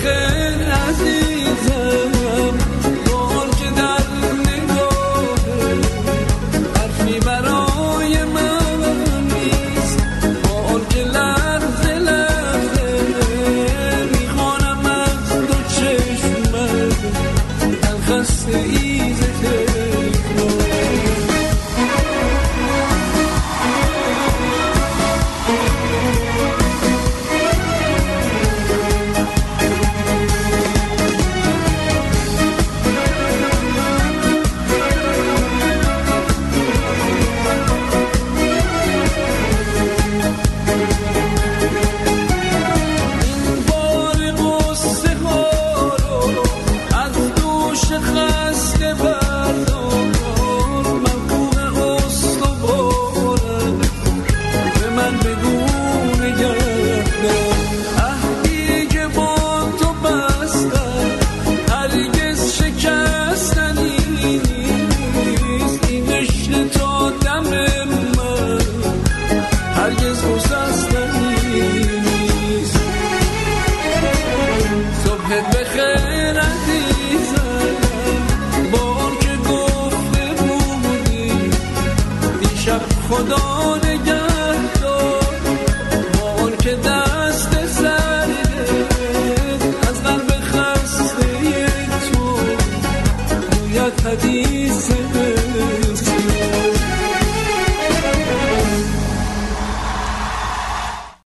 بخیر عزیزم، بار که در نگاهه حرفی برای من نیست، بار که لحظه لحظه میخوانم از دو چشمت الخسته ایز تکرار. بخیر عزیزم، بار که گفته بودی دیشب خدا نگهدار، بار که دست سرده از قلب خسته تو رویت هدیه